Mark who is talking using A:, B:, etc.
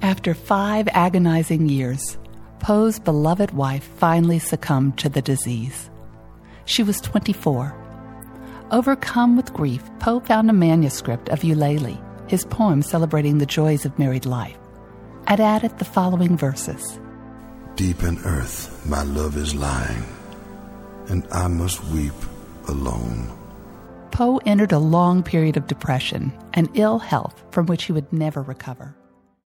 A: After 5 agonizing years, Poe's beloved wife finally succumbed to the disease. She was 24. Overcome with grief, Poe found a manuscript of Eulalie, his poem celebrating the joys of married life, and added the following verses.
B: Deep in earth my love is lying, and I must weep alone.
A: Poe entered a long period of depression and ill health from which he would never recover.